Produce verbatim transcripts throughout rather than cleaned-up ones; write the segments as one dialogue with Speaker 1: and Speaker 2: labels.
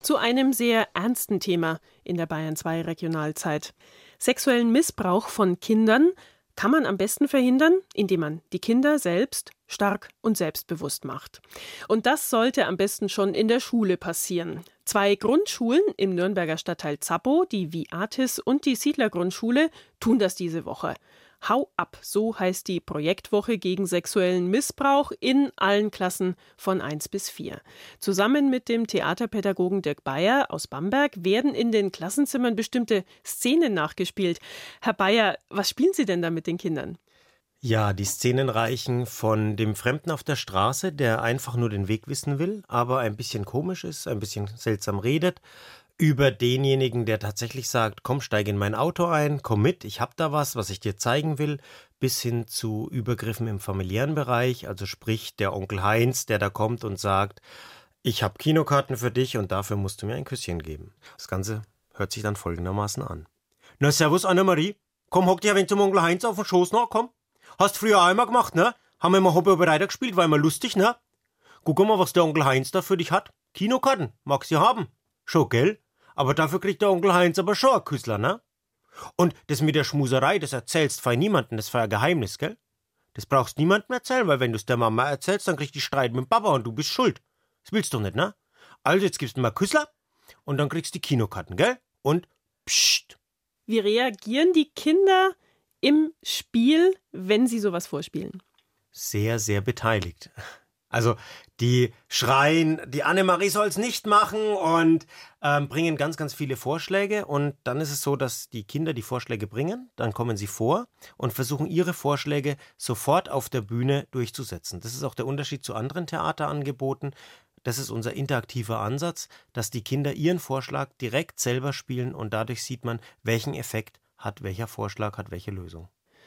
Speaker 1: Zu einem sehr ernsten Thema in der Bayern zwei Regionalzeit. Sexuellen Missbrauch von Kindern kann man am besten verhindern, indem man die Kinder selbst stark und selbstbewusst macht. Und das sollte am besten schon in der Schule passieren. Zwei Grundschulen im Nürnberger Stadtteil Zappow, die Viatis und die Siedler-Grundschule, tun das diese Woche. Hau ab, so heißt die Projektwoche gegen sexuellen Missbrauch in allen Klassen von eins bis vier. Zusammen mit dem Theaterpädagogen Dirk Bayer aus Bamberg werden in den Klassenzimmern bestimmte Szenen nachgespielt. Herr Bayer, was spielen Sie denn da mit den Kindern?
Speaker 2: Ja, die Szenen reichen von dem Fremden auf der Straße, der einfach nur den Weg wissen will, aber ein bisschen komisch ist, ein bisschen seltsam redet, über denjenigen, der tatsächlich sagt, komm, steig in mein Auto ein, komm mit, ich hab da was, was ich dir zeigen will, bis hin zu Übergriffen im familiären Bereich, also sprich der Onkel Heinz, der da kommt und sagt, ich hab Kinokarten für dich und dafür musst du mir ein Küsschen geben. Das Ganze hört sich dann folgendermaßen an. Na, servus Annemarie, komm, hock dich ein wenig zum Onkel Heinz auf den Schoß, na, komm. Hast früher auch immer gemacht, ne? Haben wir immer Hopper gespielt, war immer lustig, ne? Guck mal, was der Onkel Heinz da für dich hat. Kinokarten, magst du haben. Schon, gell? Aber dafür kriegt der Onkel Heinz aber schon ein Küssler, ne? Und das mit der Schmuserei, das erzählst fein niemanden, das war ein Geheimnis, gell? Das brauchst niemandem erzählen, weil wenn du es der Mama erzählst, dann kriegt die Streit mit dem Papa und du bist schuld. Das willst du doch nicht, ne? Also jetzt gibst du mal Küssler und dann kriegst du die Kinokarten, gell? Und psst.
Speaker 1: Wie reagieren die Kinder im Spiel, wenn sie sowas vorspielen?
Speaker 2: Sehr, sehr beteiligt. Also die schreien, die Annemarie soll es nicht machen und ähm, bringen ganz, ganz viele Vorschläge. Und dann ist es so, dass die Kinder die Vorschläge bringen, dann kommen sie vor und versuchen ihre Vorschläge sofort auf der Bühne durchzusetzen. Das ist auch der Unterschied zu anderen Theaterangeboten. Das ist unser interaktiver Ansatz, dass die Kinder ihren Vorschlag direkt selber spielen und dadurch sieht man, welchen Effekt hat welcher Vorschlag, hat welche Lösung.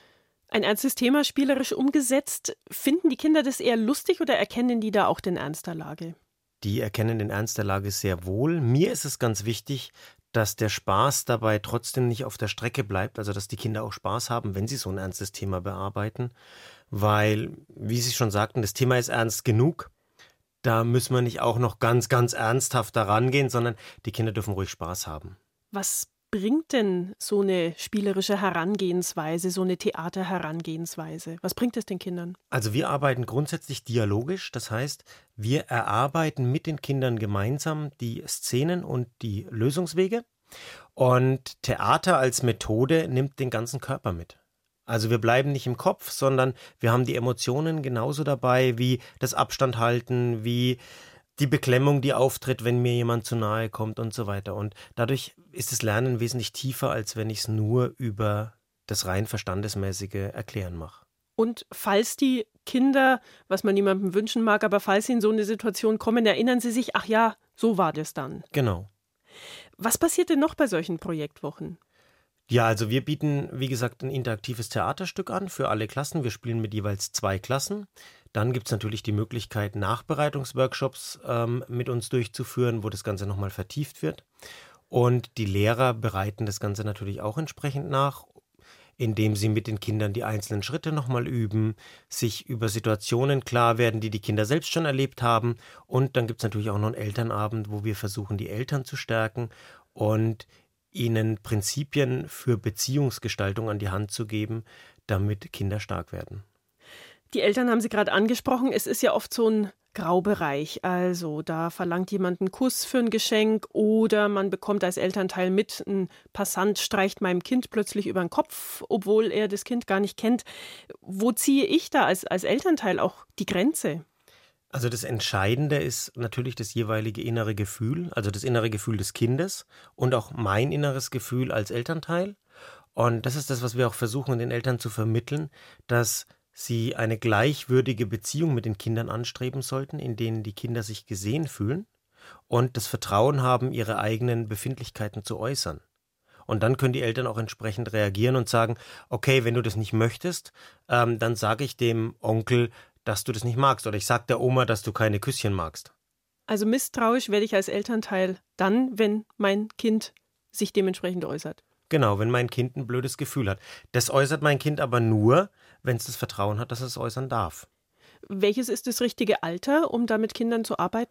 Speaker 1: Ein ernstes Thema spielerisch umgesetzt. Finden die Kinder das eher lustig oder erkennen die da auch den Ernst der Lage?
Speaker 2: Die erkennen den Ernst der Lage sehr wohl. Mir ist es ganz wichtig, dass der Spaß dabei trotzdem nicht auf der Strecke bleibt, also dass die Kinder auch Spaß haben, wenn sie so ein ernstes Thema bearbeiten. Weil, wie Sie schon sagten, das Thema ist ernst genug. Da müssen wir nicht auch noch ganz, ganz ernsthaft daran gehen, sondern die Kinder dürfen ruhig Spaß haben.
Speaker 1: Was bringt denn so eine spielerische Herangehensweise, so eine Theaterherangehensweise? Was bringt es den Kindern?
Speaker 2: Also wir arbeiten grundsätzlich dialogisch, das heißt, wir erarbeiten mit den Kindern gemeinsam die Szenen und die Lösungswege und Theater als Methode nimmt den ganzen Körper mit. Also wir bleiben nicht im Kopf, sondern wir haben die Emotionen genauso dabei wie das Abstand halten, wie die Beklemmung, die auftritt, wenn mir jemand zu nahe kommt und so weiter. Und dadurch ist das Lernen wesentlich tiefer, als wenn ich es nur über das rein verstandesmäßige Erklären mache.
Speaker 1: Und falls die Kinder, was man niemandem wünschen mag, aber falls sie in so eine Situation kommen, erinnern sie sich, ach ja, so war das dann.
Speaker 2: Genau.
Speaker 1: Was passiert denn noch bei solchen Projektwochen?
Speaker 2: Ja, also wir bieten, wie gesagt, ein interaktives Theaterstück an für alle Klassen. Wir spielen mit jeweils zwei Klassen. Dann gibt es natürlich die Möglichkeit, Nachbereitungsworkshops ähm, mit uns durchzuführen, wo das Ganze nochmal vertieft wird. Und die Lehrer bereiten das Ganze natürlich auch entsprechend nach, indem sie mit den Kindern die einzelnen Schritte nochmal üben, sich über Situationen klar werden, die die Kinder selbst schon erlebt haben. Und dann gibt es natürlich auch noch einen Elternabend, wo wir versuchen, die Eltern zu stärken und ihnen Prinzipien für Beziehungsgestaltung an die Hand zu geben, damit Kinder stark werden.
Speaker 1: Die Eltern haben Sie gerade angesprochen. Es ist ja oft so ein Graubereich. Also da verlangt jemand einen Kuss für ein Geschenk oder man bekommt als Elternteil mit, ein Passant streicht meinem Kind plötzlich über den Kopf, obwohl er das Kind gar nicht kennt. Wo ziehe ich da als, als Elternteil auch die Grenze?
Speaker 2: Also das Entscheidende ist natürlich das jeweilige innere Gefühl, also das innere Gefühl des Kindes und auch mein inneres Gefühl als Elternteil. Und das ist das, was wir auch versuchen, den Eltern zu vermitteln, dass sie eine gleichwürdige Beziehung mit den Kindern anstreben sollten, in denen die Kinder sich gesehen fühlen und das Vertrauen haben, ihre eigenen Befindlichkeiten zu äußern. Und dann können die Eltern auch entsprechend reagieren und sagen, okay, wenn du das nicht möchtest, ähm, dann sage ich dem Onkel, dass du das nicht magst. Oder ich sage der Oma, dass du keine Küsschen magst.
Speaker 1: Also misstrauisch werde ich als Elternteil dann, wenn mein Kind sich dementsprechend äußert.
Speaker 2: Genau, wenn mein Kind ein blödes Gefühl hat. Das äußert mein Kind aber nur, wenn es das Vertrauen hat, dass es äußern darf.
Speaker 1: Welches ist das richtige Alter, um da mit Kindern zu arbeiten?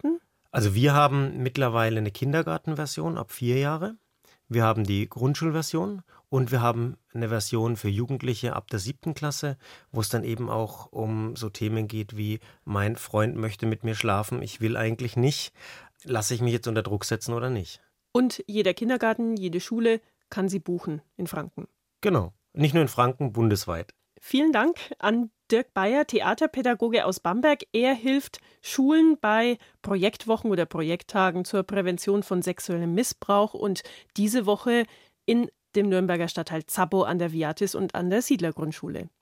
Speaker 2: Also wir haben mittlerweile eine Kindergartenversion ab vier Jahre. Wir haben die Grundschulversion und wir haben eine Version für Jugendliche ab der siebten Klasse, wo es dann eben auch um so Themen geht wie: Mein Freund möchte mit mir schlafen, ich will eigentlich nicht. Lasse ich mich jetzt unter Druck setzen oder nicht?
Speaker 1: Und jeder Kindergarten, jede Schule kann sie buchen in Franken.
Speaker 2: Genau. Nicht nur in Franken, bundesweit.
Speaker 1: Vielen Dank an Dirk Bayer, Theaterpädagoge aus Bamberg. Er hilft Schulen bei Projektwochen oder Projekttagen zur Prävention von sexuellem Missbrauch und diese Woche in dem Nürnberger Stadtteil Zabow an der Viatis und an der Siedlergrundschule.